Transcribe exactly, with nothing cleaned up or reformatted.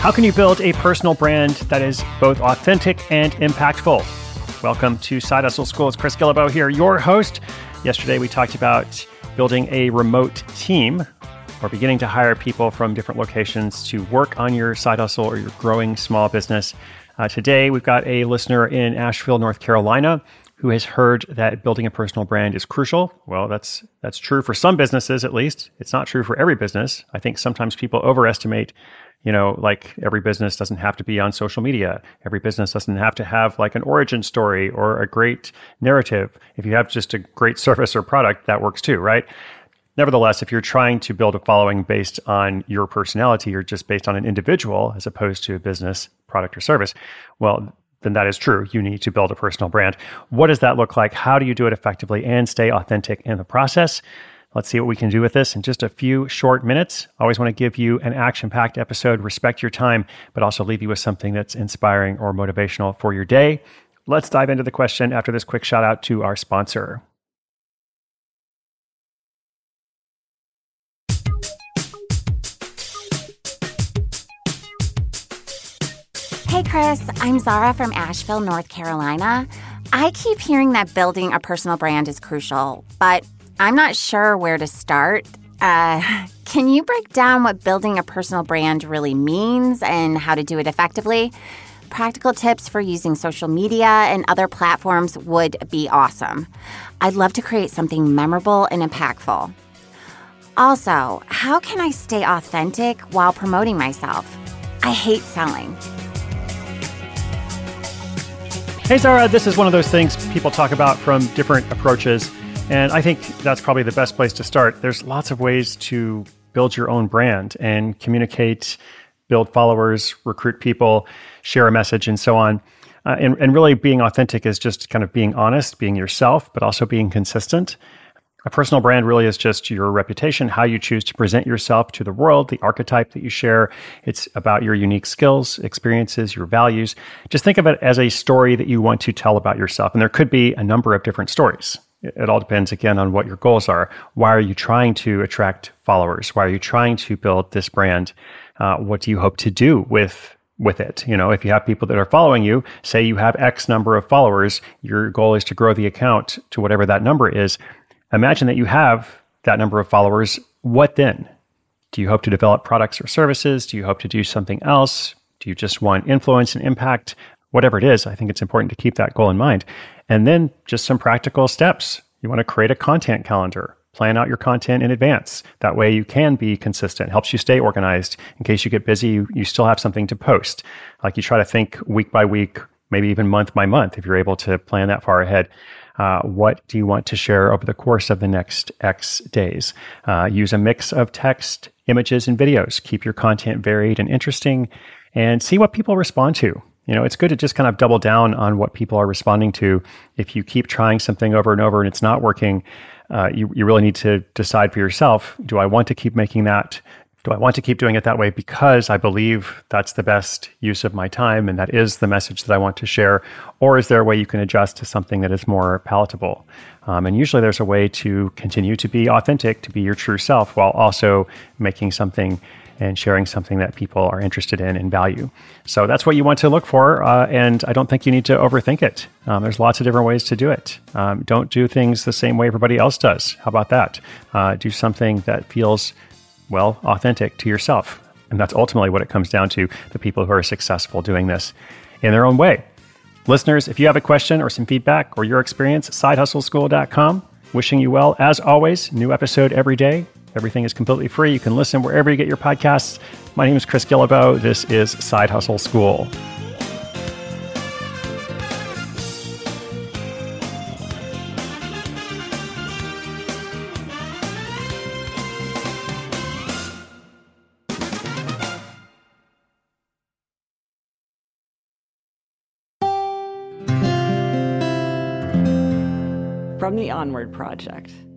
How can you build a personal brand that is both authentic and impactful? Welcome to Side Hustle School. It's Chris Guillebeau here, your host. Yesterday, we talked about building a remote team or beginning to hire people from different locations to work on your side hustle or your growing small business. Uh, today, we've got a listener in Asheville, North Carolina, who has heard that building a personal brand is crucial. Well, that's that's true for some businesses, at least. It's not true for every business. I think sometimes people overestimate, you know, like every business doesn't have to be on social media. Every business doesn't have to have like an origin story or a great narrative. If you have just a great service or product, that works too, right? Nevertheless, if you're trying to build a following based on your personality or just based on an individual as opposed to a business, product, or service, well, then that is true. You need to build a personal brand. What does that look like? How do you do it effectively and stay authentic in the process? Let's see what we can do with this in just a few short minutes. I always want to give you an action-packed episode, respect your time, but also leave you with something that's inspiring or motivational for your day. Let's dive into the question after this quick shout out to our sponsor. Hey Chris, I'm Zara from Asheville, North Carolina. I keep hearing that building a personal brand is crucial, but I'm not sure where to start. Uh, can you break down what building a personal brand really means and how to do it effectively? Practical tips for using social media and other platforms would be awesome. I'd love to create something memorable and impactful. Also, how can I stay authentic while promoting myself? I hate selling. Hey, Zara, this is one of those things people talk about from different approaches, and I think that's probably the best place to start. There's lots of ways to build your own brand and communicate, build followers, recruit people, share a message, and so on. Uh, and, and really being authentic is just kind of being honest, being yourself, but also being consistent. A personal brand really is just your reputation, how you choose to present yourself to the world, the archetype that you share. It's about your unique skills, experiences, your values. Just think of it as a story that you want to tell about yourself. And there could be a number of different stories. It all depends, again, on what your goals are. Why are you trying to attract followers? Why are you trying to build this brand? Uh, what do you hope to do with with it? You know, if you have people that are following you, say you have X number of followers, your goal is to grow the account to whatever that number is. Imagine that you have that number of followers. What then? Do you hope to develop products or services? Do you hope to do something else? Do you just want influence and impact? Whatever it is, I think it's important to keep that goal in mind. And then just some practical steps. You want to create a content calendar. Plan out your content in advance. That way you can be consistent. Helps you stay organized. In case you get busy, you, you still have something to post. Like you try to think week by week, maybe even month by month, if you're able to plan that far ahead. Uh, what do you want to share over the course of the next X days? Uh, use a mix of text, images, and videos. Keep your content varied and interesting and see what people respond to. You know, it's good to just kind of double down on what people are responding to. If you keep trying something over and over and it's not working, uh, you, you really need to decide for yourself, do I want to keep making that? Do I want to keep doing it that way because I believe that's the best use of my time and that is the message that I want to share? Or is there a way you can adjust to something that is more palatable? Um, and usually there's a way to continue to be authentic, to be your true self, while also making something and sharing something that people are interested in and value. So that's what you want to look for. Uh, and I don't think you need to overthink it. Um, there's lots of different ways to do it. Um, don't do things the same way everybody else does. How about that? Uh, do something that feels well, authentic to yourself. And that's ultimately what it comes down to, the people who are successful doing this in their own way. Listeners, if you have a question or some feedback or your experience, side hustle school dot com. Wishing you well. As always, new episode every day. Everything is completely free. You can listen wherever you get your podcasts. My name is Chris Guillebeau. This is Side Hustle School. From the Onward Project.